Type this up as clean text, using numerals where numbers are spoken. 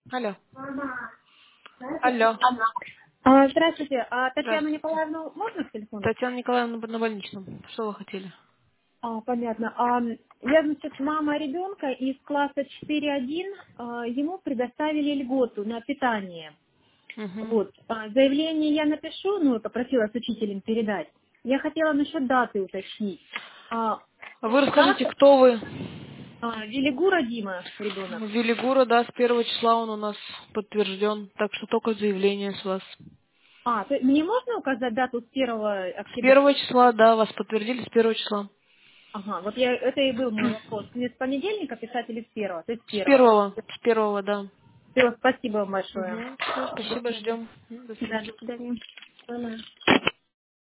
Алло. Алло. Здравствуйте. Татьяну Здравствуйте. Николаевну можно в телефон? Татьяна Николаевна на больничном. Что вы хотели? Понятно. Я, значит, мама ребенка из класса 4.1, ему предоставили льготу на питание. Угу. Вот. Заявление я напишу, попросила с учителем передать. Я хотела насчет даты уточнить. А вы расскажите, Дата, кто вы? Велигура Дима, ребенок. Велигура, да, с 1 числа он у нас подтвержден, так что только заявление с вас. Мне можно указать дату с 1 С октября? 1 числа, да, вас подтвердили с 1 числа. Ага, это и был мой вопрос. Мне с понедельника писать или с 1? То есть с С 1. первого, с первого, да. Все, спасибо вам большое. Угу. Все, спасибо, ждем. До Да, свидания. до свидания.